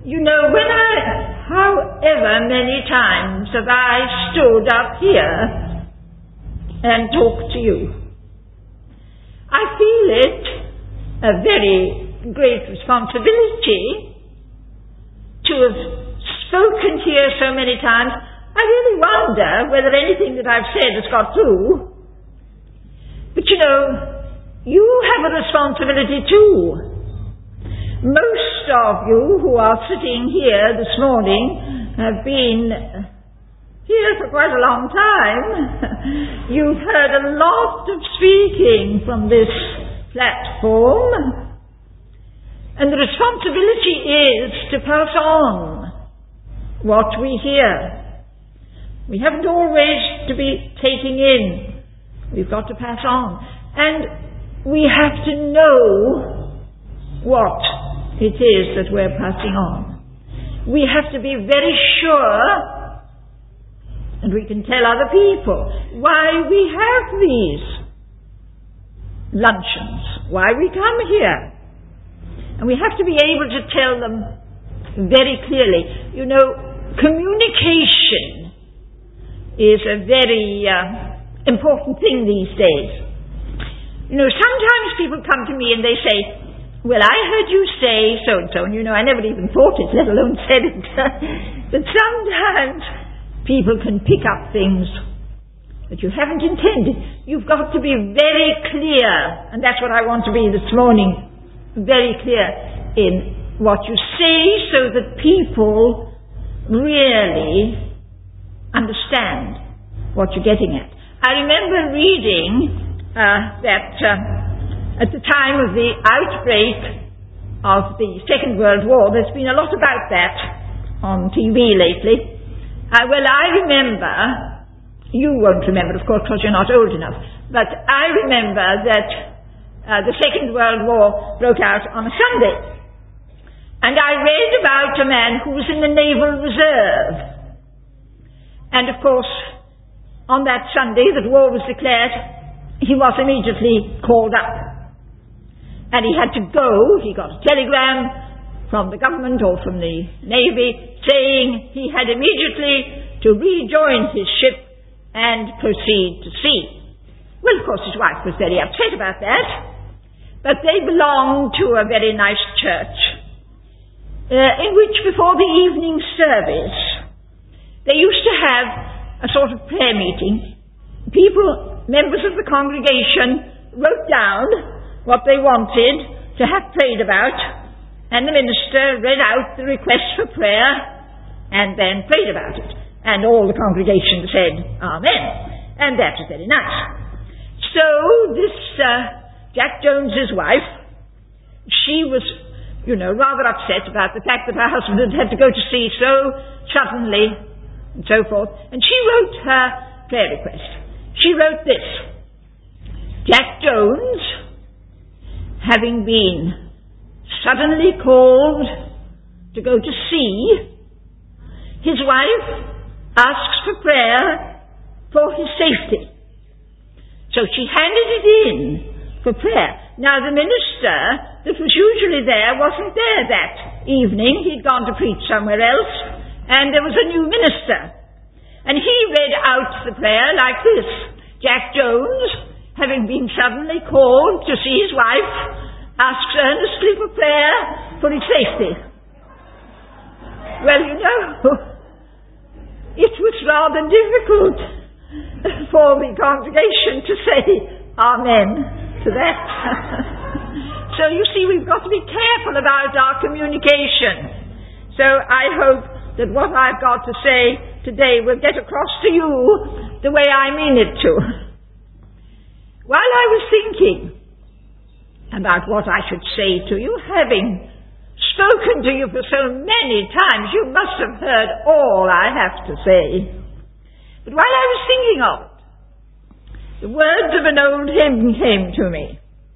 however many times have I stood up here and talked to you, I feel it a very great responsibility to have spoken here so many times. I really wonder whether anything that I've said has got through. But you have a responsibility too. Most of you who are sitting here this morning have been here for quite a long time. You've heard a lot of speaking from this platform, and the responsibility is to pass on what we hear. We haven't always to be taking in. We've got to pass on. And we have to know what it is that we're passing on. We have to be very sure, and we can tell other people why we have these luncheons, why we come here. And we have to be able to tell them very clearly. Communication is a very important thing these days. Sometimes people come to me and they say, well, I heard you say so-and-so, and I never even thought it, let alone said it. But sometimes people can pick up things that you haven't intended. You've got to be very clear, and that's what I want to be this morning, very clear in what you say so that people really understand what you're getting at. I remember reading that at the time of the outbreak of the Second World War, there's been a lot about that on TV lately. I remember, you won't remember of course because you're not old enough, but I remember that the Second World War broke out on a Sunday. And I read about a man who was in the Naval Reserve. And of course, on that Sunday that war was declared, he was immediately called up. And he had to go. He got a telegram from the government or from the Navy saying he had immediately to rejoin his ship and proceed to sea. Well, of course, his wife was very upset about that, but they belonged to a very nice church in which before the evening service they used to have a sort of prayer meeting. People, members of the congregation, wrote down what they wanted to have prayed about, and the minister read out the request for prayer and then prayed about it. And all the congregation said, Amen. And that was very nice. So this Jack Jones's wife, she was, rather upset about the fact that her husband had to go to sea so suddenly and so forth. And she wrote her prayer request. She wrote this: Jack Jones, having been suddenly called to go to sea, his wife asks for prayer for his safety. So she handed it in for prayer. Now the minister that was usually there wasn't there that evening. He'd gone to preach somewhere else, and there was a new minister. And he read out the prayer like this: Jack Jones, having been suddenly called to see his wife, asks earnestly for prayer for his safety. Well, it was rather difficult for the congregation to say Amen to that. So you see, we've got to be careful about our communication. So I hope that what I've got to say today will get across to you the way I mean it to. While I was thinking about what I should say to you, having spoken to you for so many times, you must have heard all I have to say. But while I was thinking of it, the words of an old hymn came to me.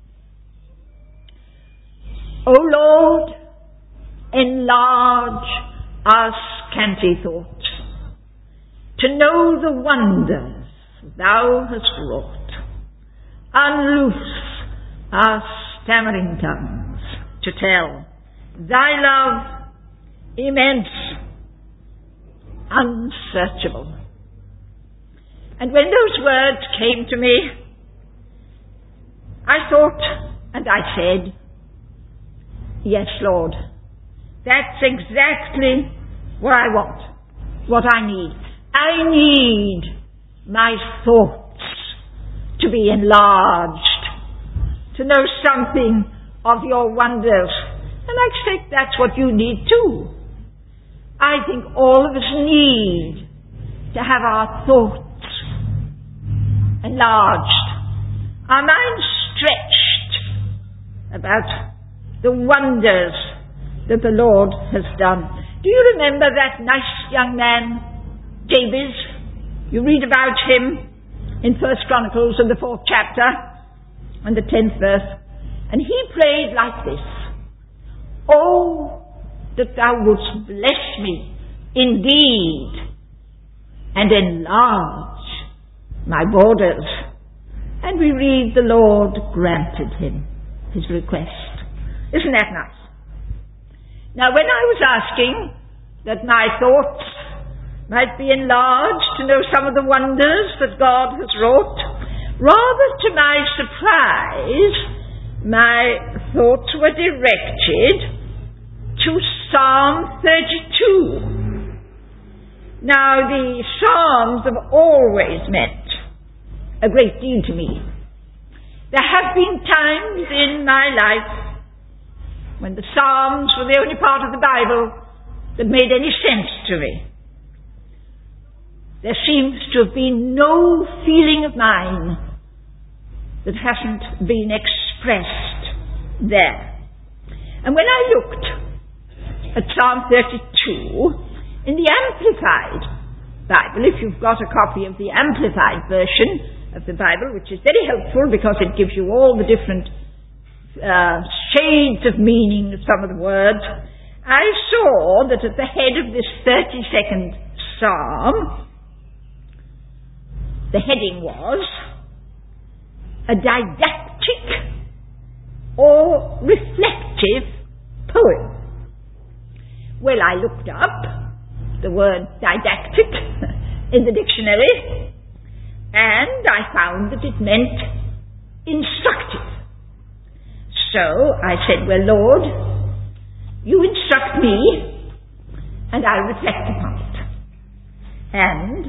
O Lord, enlarge our scanty thought, to know the wonders thou hast wrought. Unloose our stammering tongues to tell thy love immense, unsearchable. And when those words came to me, I thought and I said, yes, Lord, that's exactly what I want, what I need. I need my thoughts to be enlarged, to know something of your wonders. And I expect that's what you need too. I think all of us need to have our thoughts enlarged, our minds stretched about the wonders that the Lord has done. Do you remember that nice young man, Jabez? You read about him in 1 Chronicles in the 4th chapter and the 10th verse. And he prayed like this: oh, that thou wouldst bless me indeed and enlarge my borders. And we read the Lord granted him his request. Isn't that nice? Now, when I was asking that my thoughts might be enlarged to know some of the wonders that God has wrought, rather to my surprise, my thoughts were directed to Psalm 32. Now, the Psalms have always meant a great deal to me. There have been times in my life when the Psalms were the only part of the Bible that made any sense to me. There seems to have been no feeling of mine that hasn't been expressed there. And when I looked at Psalm 32 in the Amplified Bible, if you've got a copy of the Amplified version of the Bible, which is very helpful because it gives you all the different shades of meaning of some of the words, I saw that at the head of this 32nd Psalm, the heading was a didactic or reflective poem. Well, I looked up the word didactic in the dictionary, and I found that it meant instructive. So I said, well, Lord, you instruct me, and I reflect upon it. And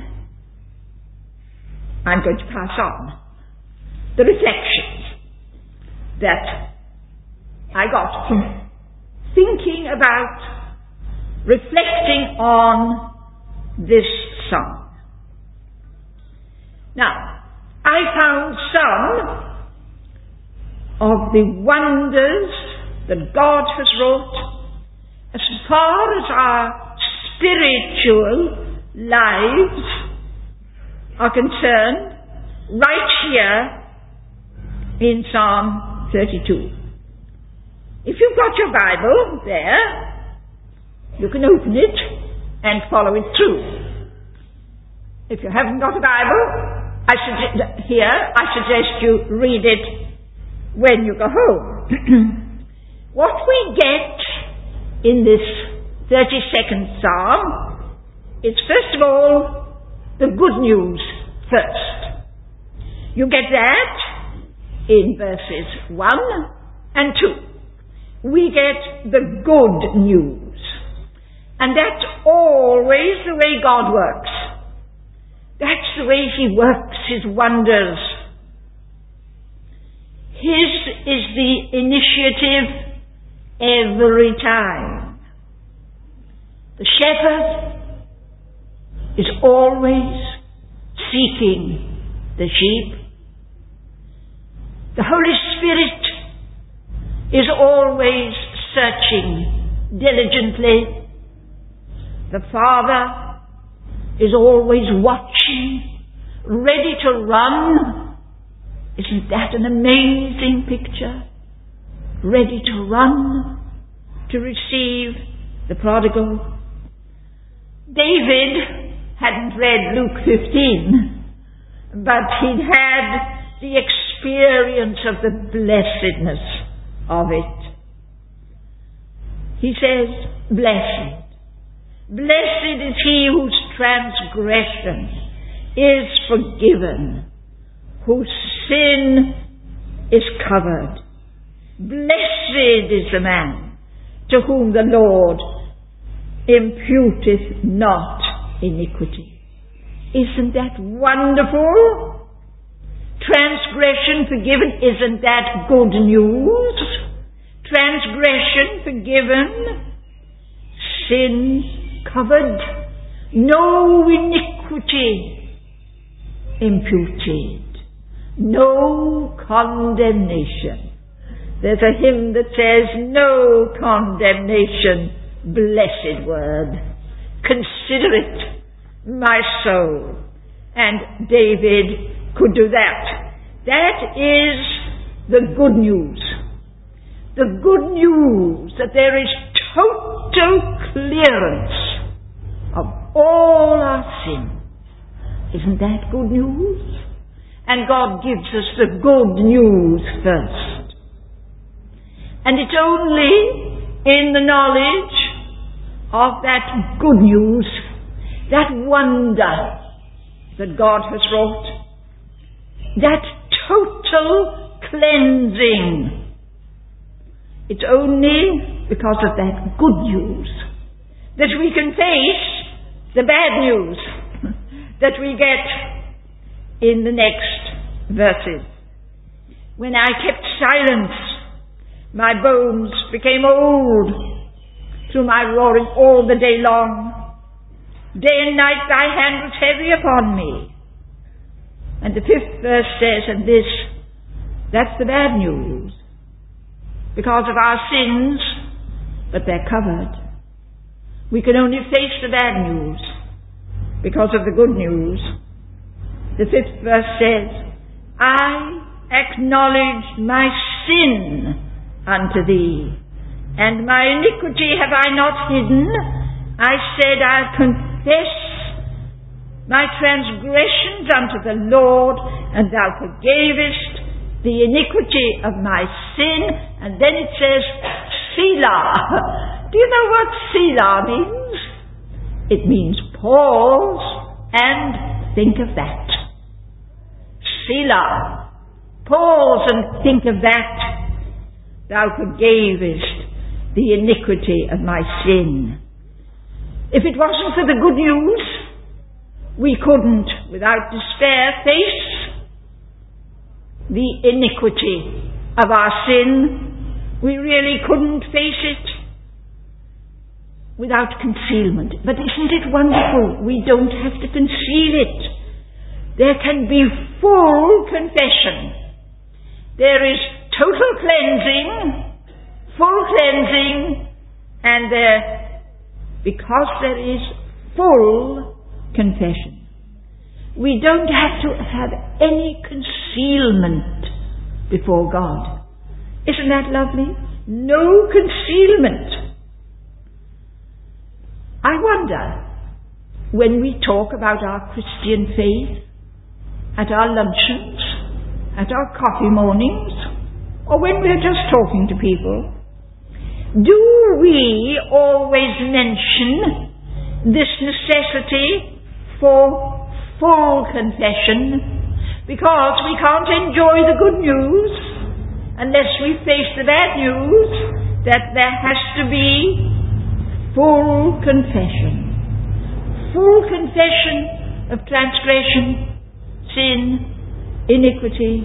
I'm going to pass on the reflections that I got from thinking about, reflecting on this psalm. Now, I found some of the wonders that God has wrought as far as our spiritual lives are concerned right here in Psalm 32. If you've got your Bible there, you can open it and follow it through. If you haven't got a Bible, I suggest you read it when you go home. What we get in this 32nd Psalm is, first of all, the good news first. You get that in verses 1 and 2. We get the good news. And that's always the way God works. That's the way He works His wonders. His is the initiative every time. The shepherd is always seeking the sheep. The Holy Spirit is always searching diligently. The Father is always watching, ready to run. Isn't that an amazing picture? Ready to run to receive the prodigal. David hadn't read Luke 15, but he'd had the experience of the blessedness of it. He says, blessed Blessed is he whose transgression is forgiven, whose sin is covered. Blessed is the man to whom the Lord imputeth not iniquity. Isn't that wonderful? Transgression forgiven, isn't that good news? Transgression forgiven, sins covered, no iniquity imputed, no condemnation. There's a hymn that says, no condemnation, blessed word. Consider it, my soul. And David could do that. That is the good news. The good news that there is total clearance of all our sin. Isn't that good news? And God gives us the good news first. And it's only in the knowledge of that good news, that wonder that God has wrought, that total cleansing. It's only because of that good news that we can face the bad news that we get in the next verses. When I kept silence, my bones became old through my roaring all the day long. Day and night thy hand was heavy upon me. And the 5th verse says, and that's the bad news. Because of our sins, but they're covered. We can only face the bad news because of the good news. The 5th verse says, I acknowledge my sin unto thee, and my iniquity have I not hidden. I said, I'll confess my transgressions unto the Lord, and thou forgavest the iniquity of my sin. And then it says, Selah. Do you know what Selah means? It means pause and think of that. Selah. Pause and think of that. Thou forgavest the iniquity of my sin. If it wasn't for the good news, we couldn't, without despair, face the iniquity of our sin. We really couldn't face it without concealment. But isn't it wonderful? We don't have to conceal it. There can be full confession. There is total cleansing, full cleansing, and because there is full confession, we don't have to have any concealment before God. Isn't that lovely? No concealment. I wonder, when we talk about our Christian faith, at our luncheons, at our coffee mornings, or when we're just talking to people, do we always mention this necessity for full confession? Because we can't enjoy the good news unless we face the bad news, that there has to be full confession. Full confession of transgression, sin, iniquity.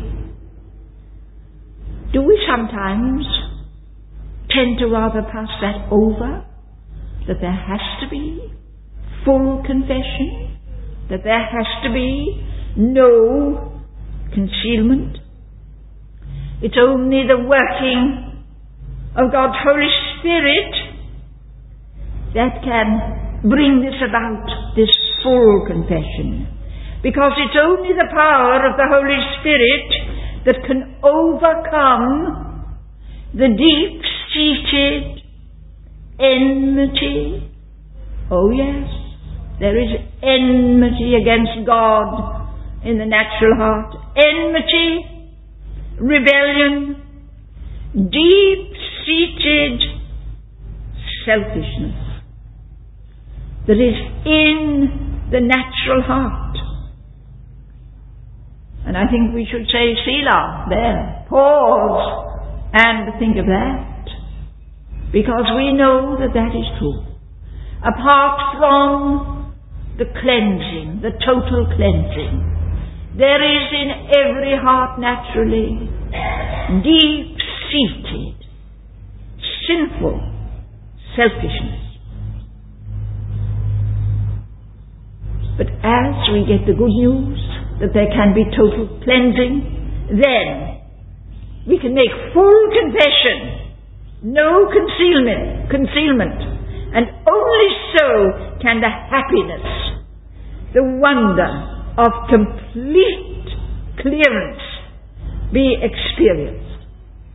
Do we sometimes tend to rather pass that over? That there has to be full confession? That there has to be no concealment? It's only the working of God's Holy Spirit that can bring this about, this full confession. Because it's only the power of the Holy Spirit that can overcome the deep-seated enmity. Oh yes, there is enmity against God in the natural heart. Enmity, rebellion, deep-seated selfishness. that is in the natural heart. And I think we should say Selah there. Pause and think of that. Because we know that that is true. Apart from the cleansing, the total cleansing, there is in every heart naturally deep-seated, sinful selfishness. But as we get the good news that there can be total cleansing, then we can make full confession, no concealment, and only so can the happiness, the wonder of complete clearance be experienced.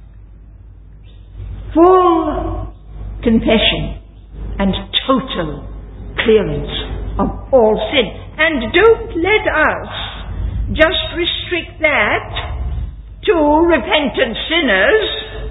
Full confession and total clearance of all sin. And don't let us just restrict that to repentant sinners.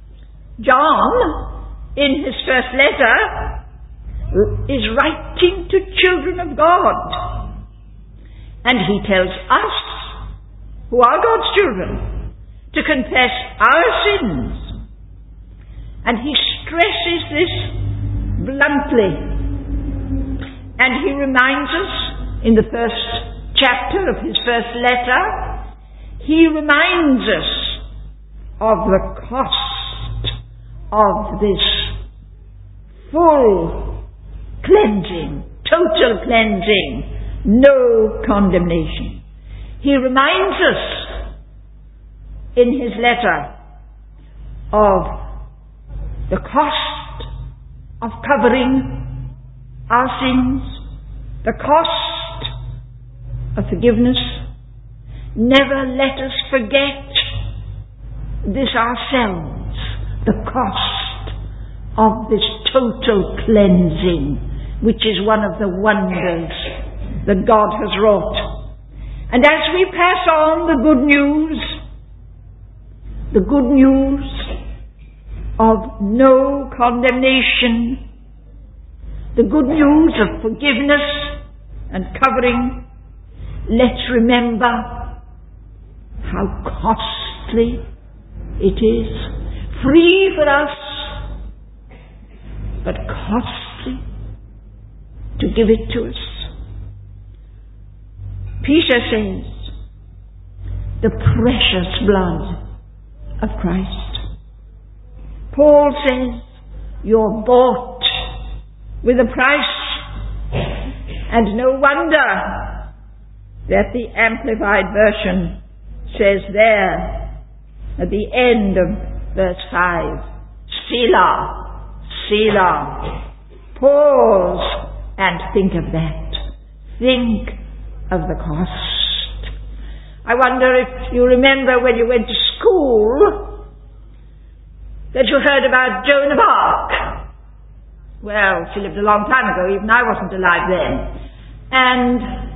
John, in his first letter, is writing to children of God. And he tells us, who are God's children, to confess our sins. And he stresses this bluntly. And he reminds us, in the first chapter of his first letter, he reminds us of the cost of this full cleansing, total cleansing, no condemnation. He reminds us in his letter of the cost of covering our sins, the cost of forgiveness. Never let us forget this ourselves, the cost of this total cleansing, which is one of the wonders that God has wrought. And as we pass on the good news of no condemnation, the good news of forgiveness and covering, let's remember how costly it is. Free for us, but costly to give it to us. Peter says, the precious blood of Christ. Paul says, you're bought with a price. And no wonder that the Amplified Version says there, at the end of verse 5, Selah, Selah. Pause and think of that. Think of the cost. I wonder if you remember when you went to school that you heard about Joan of Arc. Well, she lived a long time ago, even I wasn't alive then. And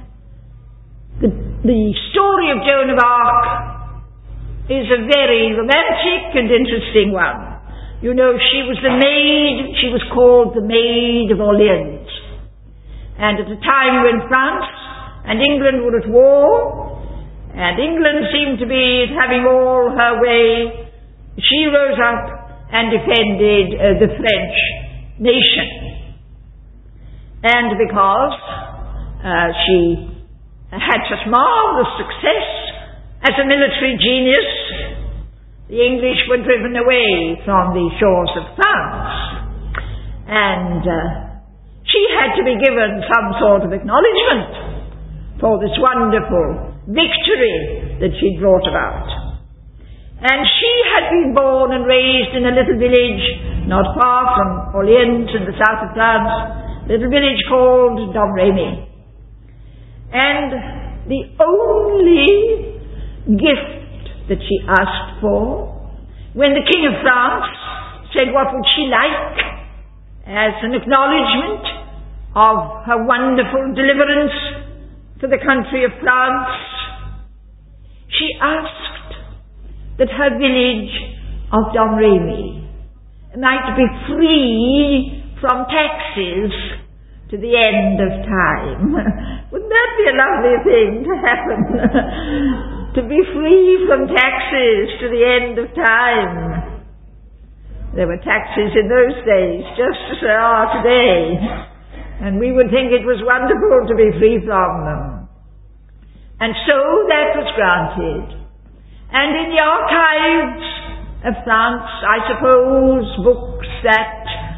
the story of Joan of Arc is a very romantic and interesting one. You know, she was called the Maid of Orleans. And at a time when France and England were at war, and England seemed to be having all her way, she rose up and defended the French nation. And because she had such marvelous success as a military genius, the English were driven away from the shores of France. And she had to be given some sort of acknowledgement for this wonderful victory that she'd brought about. And she had been born and raised in a little village not far from Orleans in the south of France, a little village called Domremy. And the only gift that she asked for, when the King of France said what would she like as an acknowledgement of her wonderful deliverance for the country of France, she asked that her village of Domremy might be free from taxes to the end of time. Wouldn't that be a lovely thing to happen? To be free from taxes to the end of time. There were taxes in those days, just as there are today. And we would think it was wonderful to be free from them. And so that was granted. And in the archives of France, I suppose, books that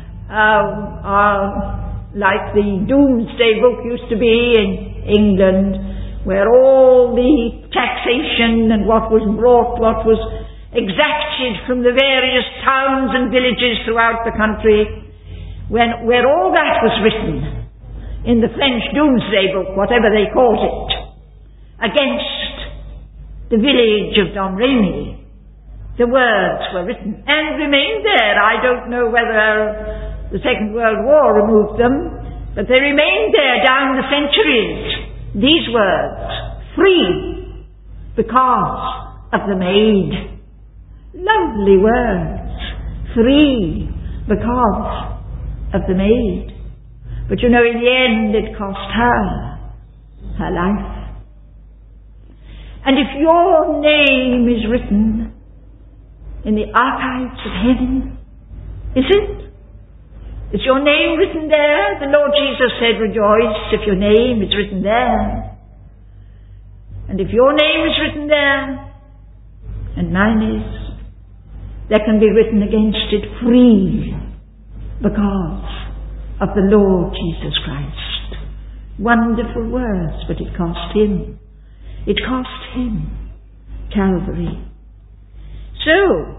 are like the Doomsday Book used to be in England, where all the taxation and what was brought, what was exacted from the various towns and villages throughout the country, where all that was written in the French Doomsday Book, whatever they called it, against the village of Domremy. The words were written and remained there. I don't know whether the Second World War removed them, but they remained there down the centuries. These words, free because of the maid. Lovely words, free because of the maid. But you know, in the end it cost her life. And if your name is written in the archives of heaven, is it? Is your name written there? The Lord Jesus said, rejoice if your name is written there. And if your name is written there, and mine is, there can be written against it, free because of the Lord Jesus Christ. Wonderful words, but it cost him. It cost him Calvary. So,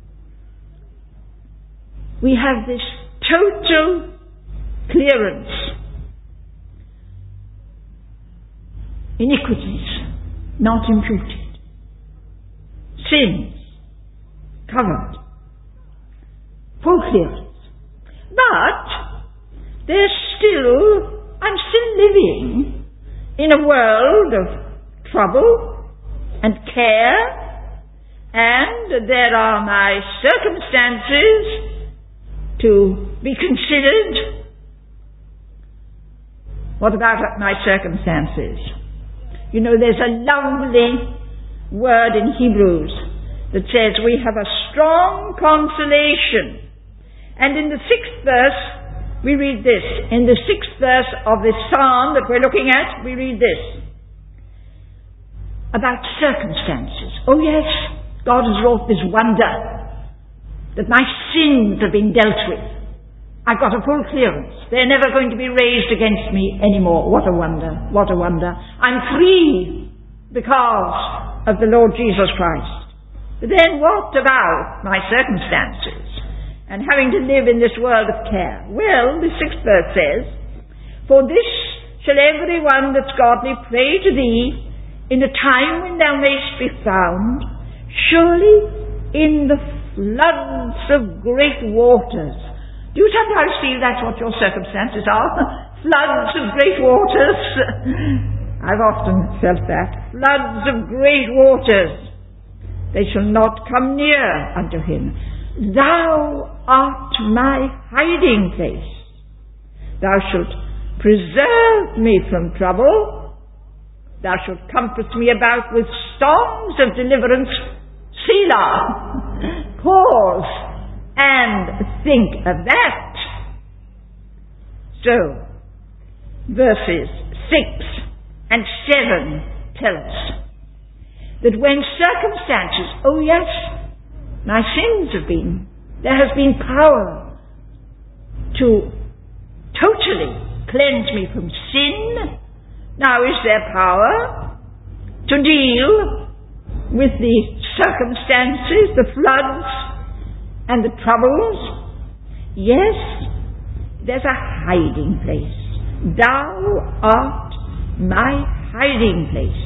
we have this total clearance. Iniquities not imputed. Sins covered. Full clearance. But I'm still living in a world of trouble and care, and there are my circumstances to be considered. What about my circumstances? You know, there's a lovely word in Hebrews that says we have a strong consolation. And in the 6th verse, we read this. In the 6th verse of this psalm that we're looking at, we read this. About circumstances. Oh yes, God has wrought this wonder that my sins have been dealt with. I've got a full clearance. They're never going to be raised against me anymore. What a wonder, what a wonder. I'm free because of the Lord Jesus Christ. But then what about my circumstances and having to live in this world of care? Well, the 6th verse says, for this shall every one that's godly pray to thee in the time when thou mayst be found, surely in the floods of great waters. Do you sometimes feel that's what your circumstances are? Floods of great waters. I've often felt that. Floods of great waters. They shall not come near unto him. Thou art my hiding place. Thou shalt preserve me from trouble. Thou shalt compass me about with songs of deliverance. Selah. Pause and think of that. So, verses 6 and 7 tell us that when circumstances, oh yes, my sins there has been power to totally cleanse me from sin. Now, is there power to deal with the circumstances, the floods, and the troubles? Yes, there's a hiding place. Thou art my hiding place.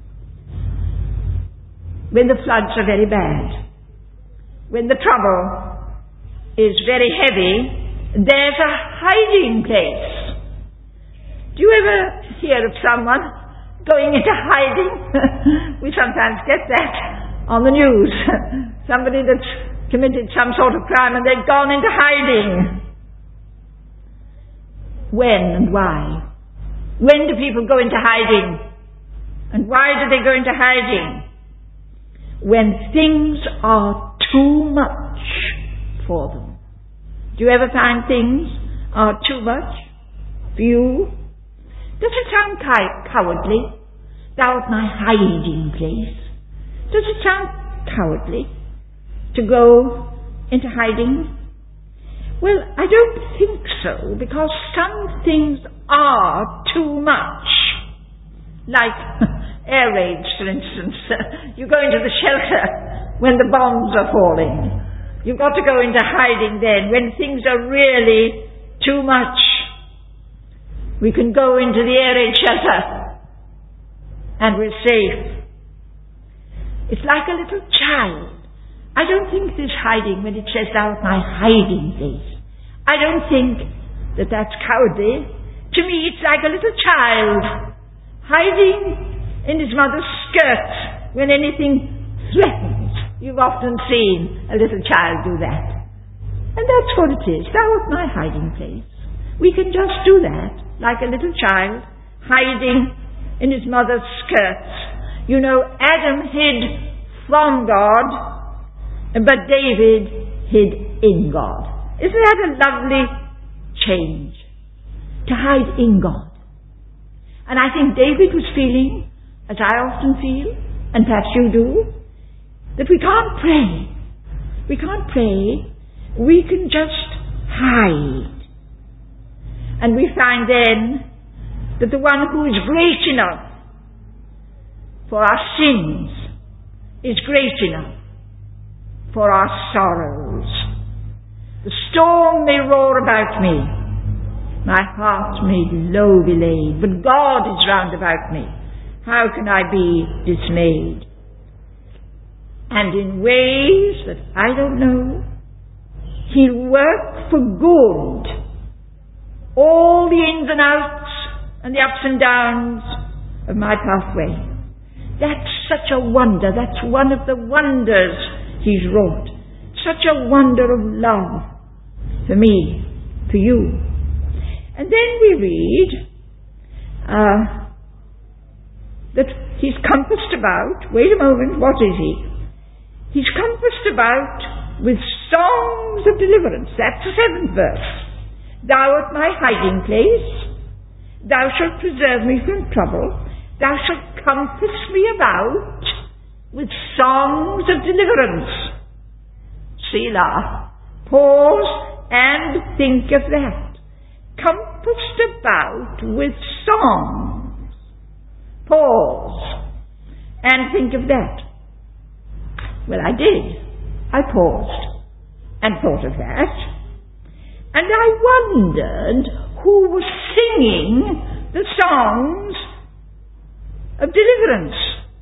When the floods are very bad, when the trouble is very heavy, there's a hiding place. Do you ever hear of someone going into hiding? We sometimes get that on the news. Somebody that's committed some sort of crime and they've gone into hiding. when and why. When do people go into hiding? And why do they go into hiding? When things are too much for them. Do you ever find things are too much for you? Does it sound cowardly? Thou art my hiding place. Does it sound cowardly to go into hiding? Well, I don't think so, because some things are too much. Like air raids, for instance. You go into the shelter when the bombs are falling. You've got to go into hiding then. When things are really too much, we can go into the air raid shelter and we're safe. It's like a little child. I don't think this hiding, when it says thou art my hiding place, I don't think that that's cowardly. To me it's like a little child hiding in his mother's skirts when anything threatens. You've often seen a little child do that. And that's what it is. Thou art my hiding place. We can just do that, like a little child hiding in his mother's skirts. You know, Adam hid from God, but David hid in God. Isn't that a lovely change? To hide in God. And I think David was feeling, as I often feel, and perhaps you do, that we can't pray. We can't pray. We can just hide. And we find then that the one who is great enough for our sins is great enough for our sorrows. The storm may roar about me, my heart may low be laid, but God is round about me. How can I be dismayed? And in ways that I don't know, He'll work for good all the ins and outs and the ups and downs of my pathway. That's such a wonder. That's one of the wonders He's wrought. Such a wonder of love for me, for you. And then we read that He's compassed about. Wait a moment, what is He? He's compassed about with songs of deliverance. That's the 7th verse. Thou art my hiding place. Thou shalt preserve me from trouble. Thou shalt compass me about with songs of deliverance. Selah. Pause and think of that. Compassed about with songs. Pause and think of that. Well, I did. I paused and thought of that. And I wondered who was singing the songs of deliverance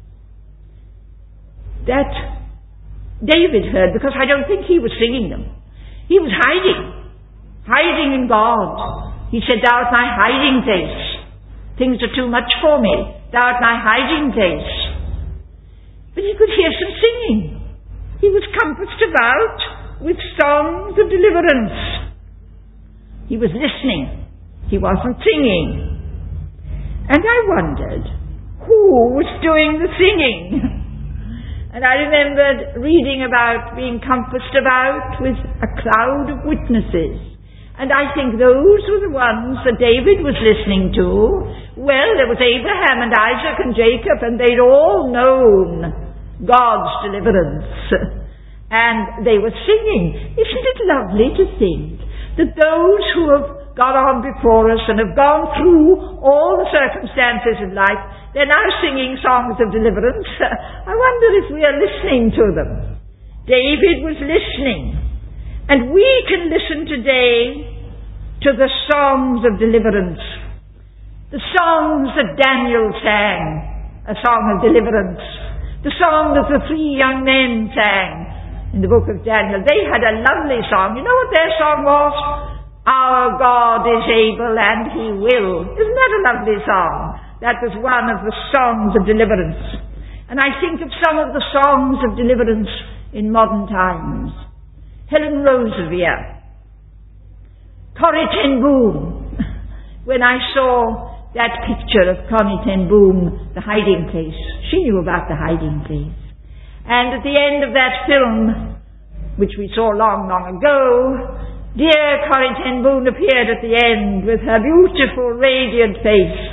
that David heard, because I don't think he was singing them. He was hiding in God. He said, thou art my hiding place. Things are too much for me. Thou art my hiding place. But he could hear some singing. He was compassed about with songs of deliverance. He was listening. He wasn't singing. And I wondered who was doing the singing. And I remembered reading about being compassed about with a cloud of witnesses. And I think those were the ones that David was listening to. Well, there was Abraham and Isaac and Jacob, and they'd all known God's deliverance. And they were singing. Isn't it lovely to think that those who have gone on before us and have gone through all the circumstances of life, they're now singing songs of deliverance. I wonder if we are listening to them. David was listening. And we can listen today to the songs of deliverance. The songs that Daniel sang, a song of deliverance. The song that the 3 young men sang in the book of Daniel. They had a lovely song. You know what their song was? Our God is able and He will. Isn't that a lovely song? That was one of the songs of deliverance. And I think of some of the songs of deliverance in modern times. Helen Roseveare, Corrie ten Boom, when I saw that picture of Connie ten Boom, The Hiding Place. She knew about The Hiding Place. And at the end of that film, which we saw long, long ago, dear Connie ten Boom appeared at the end with her beautiful, radiant face.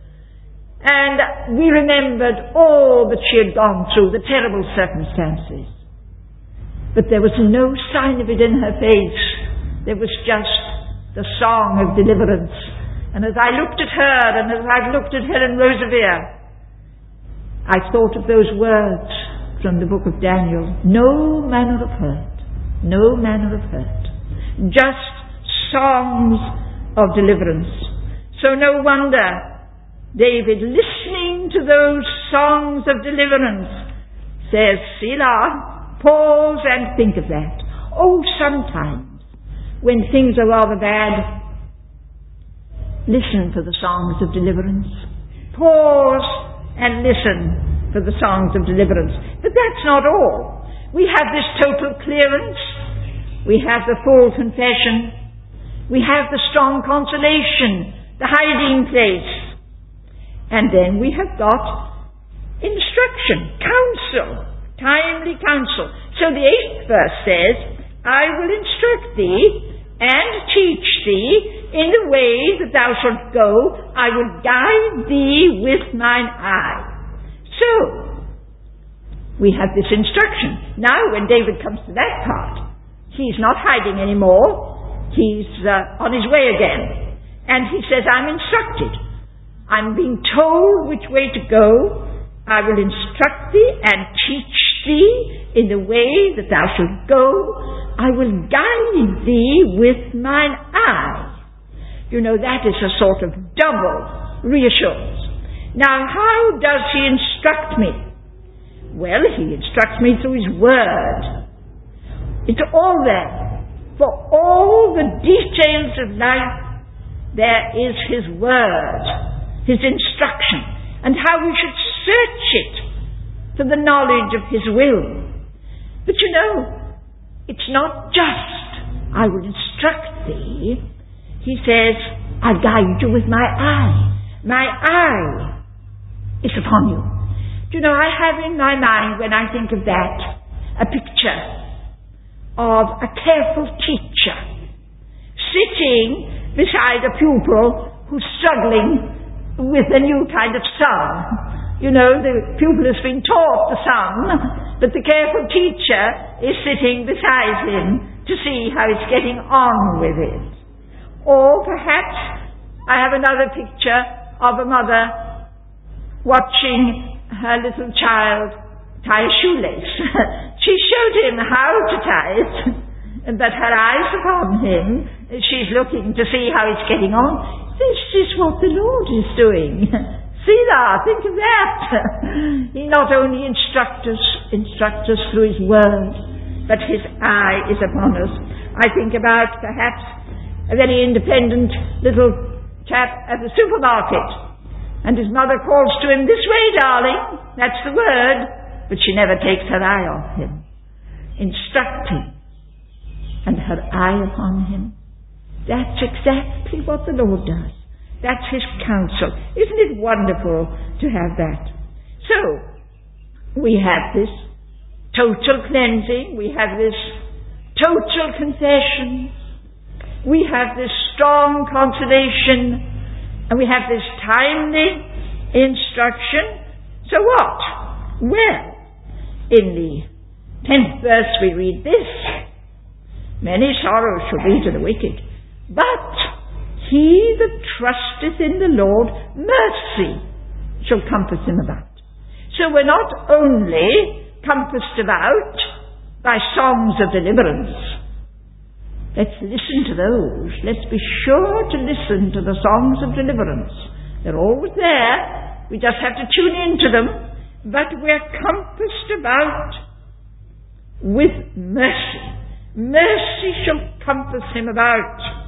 And we remembered all that she had gone through, the terrible circumstances. But there was no sign of it in her face. There was just the song of deliverance. And as I looked at her, and as I've looked at Helen Roseveare, I thought of those words from the book of Daniel. No manner of hurt. No manner of hurt. Just songs of deliverance. So no wonder David, listening to those songs of deliverance, says, Selah, pause and think of that. Oh, sometimes, when things are rather bad, listen for the songs of deliverance. Pause and listen for the songs of deliverance. But that's not all. We have this total clearance. We have the full confession. We have the strong consolation, the hiding place. And then we have got instruction, counsel, timely counsel. So the 8th verse says, I will instruct thee and teach thee in the way that thou shalt go. I will guide thee with mine eye. So, we have this instruction. Now, when David comes to that part, he's not hiding anymore. He's on his way again. And he says, I'm instructed. I'm being told which way to go. I will instruct thee and teach thee in the way that thou shalt go. I will guide thee with mine eye. You know, that is a sort of double reassurance. Now, how does he instruct me? Well, he instructs me through his word. It's all there. For all the details of life, there is his word, his instruction, and how we should search it for the knowledge of his will. But you know, it's not just, I will instruct thee. He says, I guide you with my eye. My eye is upon you. Do you know, I have in my mind, when I think of that, a picture of a careful teacher sitting beside a pupil who's struggling with a new kind of sum. You know, the pupil has been taught the sum, but the careful teacher is sitting beside him to see how he's getting on with it. Or perhaps I have another picture of a mother watching her little child tie a shoelace. She showed him how to tie it, but her eyes upon him, she's looking to see how he's getting on. This is what the Lord is doing. See that, think of that. He not only instructs us through his word, but his eye is upon us. I think about perhaps a very independent little chap at the supermarket, and his mother calls to him, this way, darling. That's the word. But she never takes her eye off him. Instructing, and her eye upon him. That's exactly what the Lord does. That's his counsel. Isn't it wonderful to have that? So, we have this total cleansing. We have this total confession. We have this strong consolation. And we have this timely instruction. So what? Well, in the 10th verse we read this. Many sorrows shall be to the wicked, but he that trusteth in the Lord, mercy shall compass him about. So we're not only compassed about by songs of deliverance. Let's listen to those. Let's be sure to listen to the songs of deliverance. They're always there. We just have to tune into them. But we're compassed about with mercy. Mercy shall compass him about.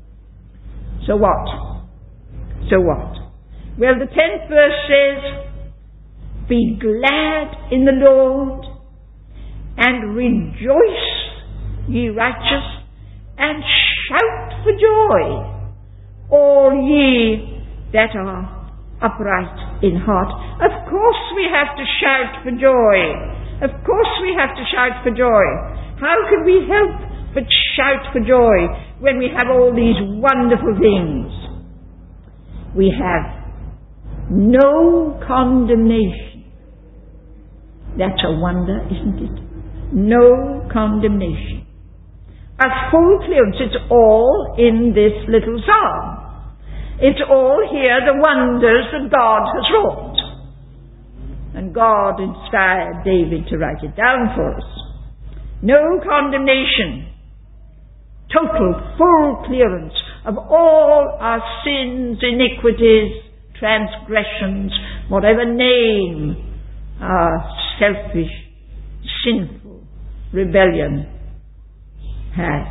So what? So what? Well, the 10th verse says, be glad in the Lord and rejoice, ye righteous, and shout for joy, all ye that are upright in heart. Of course we have to shout for joy. Of course we have to shout for joy. How can we help but shout for joy when we have all these wonderful things? We have no condemnation. That's a wonder, isn't it? No condemnation. A full clearance. It's all in this little psalm. It's all here, the wonders that God has wrought. And God inspired David to write it down for us. No condemnation. Total, full clearance of all our sins, iniquities, transgressions, whatever name our selfish, sinful rebellion has.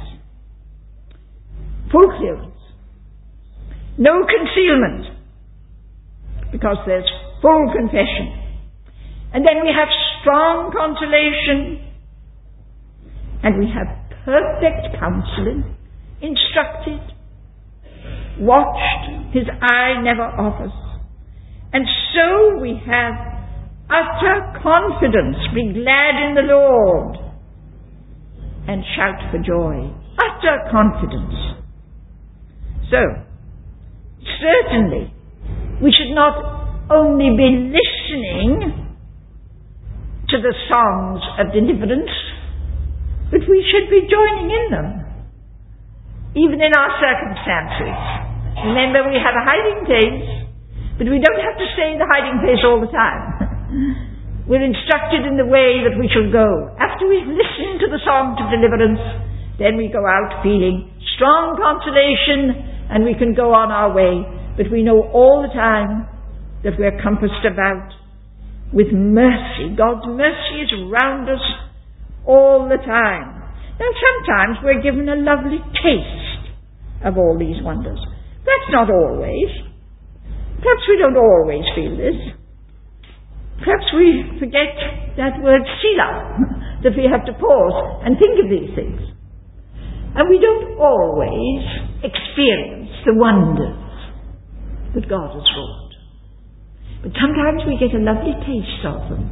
Full clearance. No concealment, because there's full confession. And then we have strong consolation, and we have perfect counseling, instructed, watched, his eye never off us. And so we have utter confidence. Be glad in the Lord and shout for joy. Utter confidence. So, certainly, we should not only be listening to the songs of deliverance, but we should be joining in them, even in our circumstances. Remember, we have a hiding place, but we don't have to stay in the hiding place all the time. We're instructed in the way that we should go. After we've listened to the songs of deliverance, then we go out feeling strong consolation, and we can go on our way. But we know all the time that we're compassed about with mercy. God's mercy is round us all the time. Now sometimes we're given a lovely taste of all these wonders. That's not always. Perhaps we don't always feel this. Perhaps we forget that word Selah, that we have to pause and think of these things. And we don't always experience the wonders that God has wrought. But sometimes we get a lovely taste of them.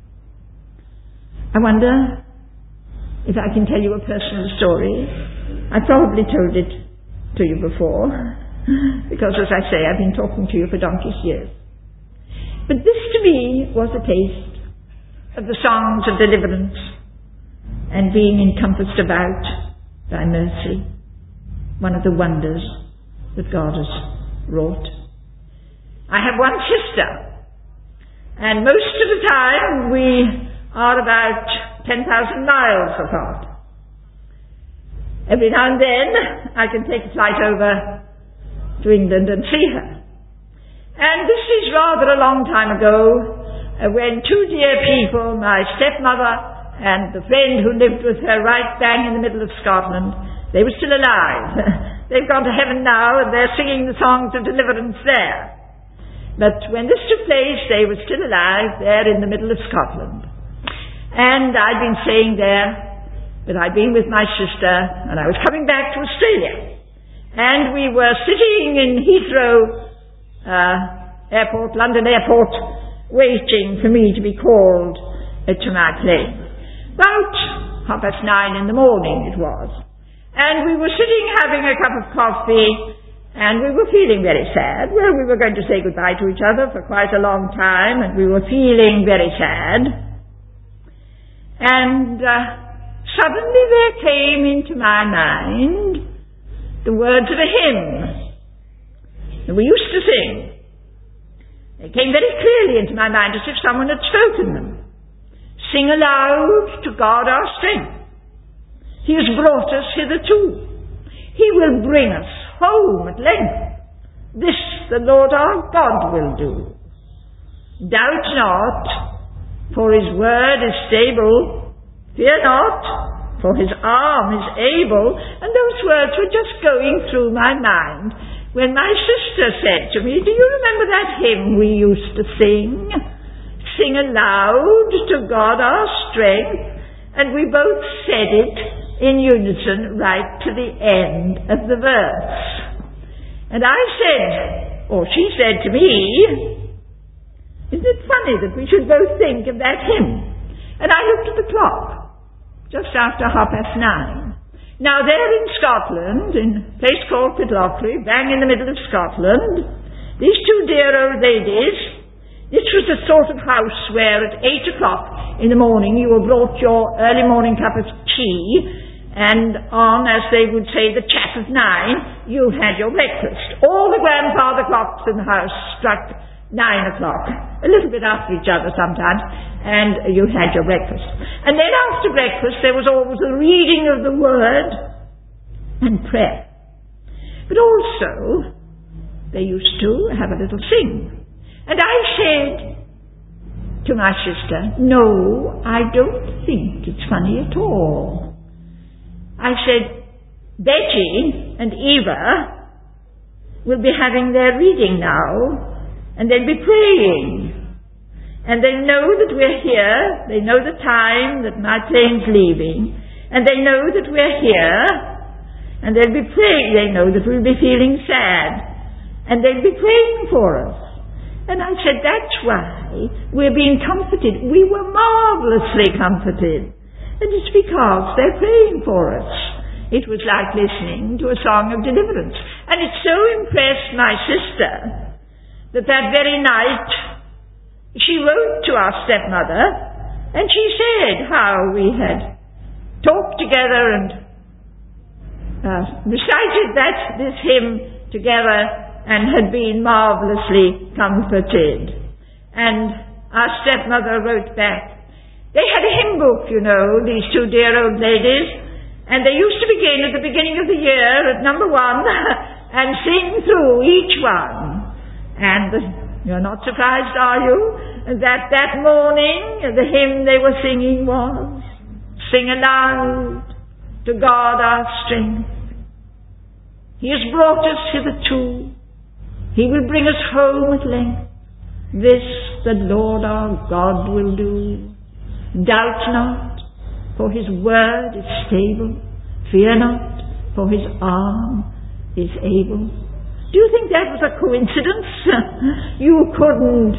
I wonder if I can tell you a personal story. I probably told it to you before, because as I say, I've been talking to you for donkey's years. But this to me was a taste of the songs of deliverance and being encompassed about by mercy, one of the wonders that God has wrought. I have one sister, and most of the time we are about 10,000 miles apart. Every now and then I can take a flight over to England and see her. And this is rather a long time ago, when two dear people, my stepmother and the friend who lived with her right bang in the middle of Scotland, they were still alive. They've gone to heaven now, and they're singing the songs of deliverance there. But when this took place, they were still alive there in the middle of Scotland. And I'd been staying there, but I'd been with my sister, and I was coming back to Australia. And we were sitting in Heathrow Airport, London Airport, waiting for me to be called to my plane. About 9:30 in the morning it was. And we were sitting having a cup of coffee, and we were feeling very sad. Well, we were going to say goodbye to each other for quite a long time, and we were feeling very sad. And suddenly there came into my mind the words of a hymn that we used to sing. They came very clearly into my mind as if someone had spoken them. Sing aloud to God our strength. He has brought us hitherto. He will bring us home at length. This the Lord our God will do. Doubt not, for his word is stable. Fear not, for his arm is able. And those words were just going through my mind when my sister said to me, do you remember that hymn we used to sing? Sing aloud to God our strength. And we both said it in unison right to the end of the verse. And I said, or she said to me, isn't it funny that we should both think of that hymn? And I looked at the clock, just after 9:30. Now there in Scotland, in a place called Pitlochry, bang in the middle of Scotland, these two dear old ladies, this was the sort of house where at 8 o'clock in the morning you were brought your early morning cup of tea, and on, as they would say, the chat of 9, you had your breakfast. All the grandfather clocks in the house struck 9 o'clock, a little bit after each other sometimes, and you had your breakfast. And then after breakfast there was always a reading of the Word and prayer. But also they used to have a little sing. And I said to my sister, no, I don't think it's funny at all. I said, Betty and Eva will be having their reading now, and they'll be praying. And they know that we're here. They know the time that my plane's leaving. And they know that we're here. And they'll be praying. They know that we'll be feeling sad. And they'll be praying for us. And I said, that's why we're being comforted. We were marvelously comforted. And it's because they're praying for us. It was like listening to a song of deliverance. And it so impressed my sister that very night she wrote to our stepmother, and she said how we had talked together and recited this hymn together and had been marvelously comforted. And our stepmother wrote back. They had a hymn book, you know, these two dear old ladies, and they used to begin at the beginning of the year at number 1 and sing through each one. And you're not surprised, are you, that morning the hymn they were singing was, sing aloud to God our strength. He has brought us hitherto. He will bring us home at length. This the Lord our God will do. Doubt not, for his word is stable. Fear not, for his arm is able. Do you think that was a coincidence? You couldn't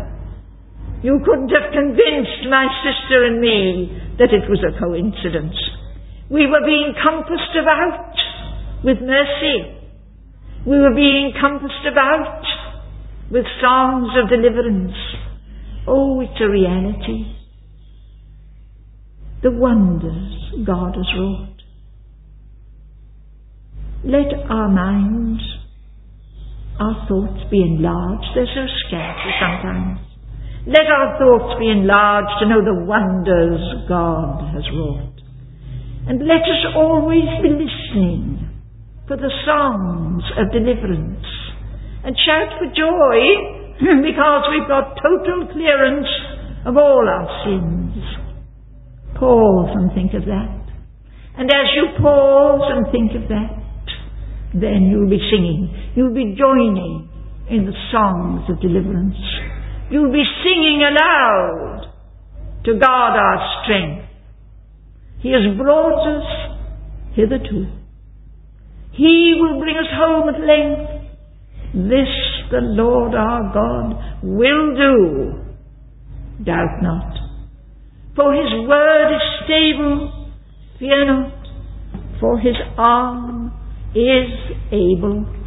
have convinced my sister and me that it was a coincidence. We were being compassed about with mercy. We were being compassed about with songs of deliverance. Oh, it's a reality. The wonders God has wrought. Let our minds, our thoughts be enlarged. They're so scanty sometimes. Let our thoughts be enlarged to know the wonders God has wrought. And let us always be listening for the songs of deliverance and shout for joy because we've got total clearance of all our sins. Pause and think of that. And as you pause and think of that, then you'll be singing. You'll be joining in the songs of deliverance. You'll be singing aloud to God our strength. He has brought us hitherto. He will bring us home at length. This the Lord our God will do. Doubt not. For his word is stable. Fear not, for his arm is able.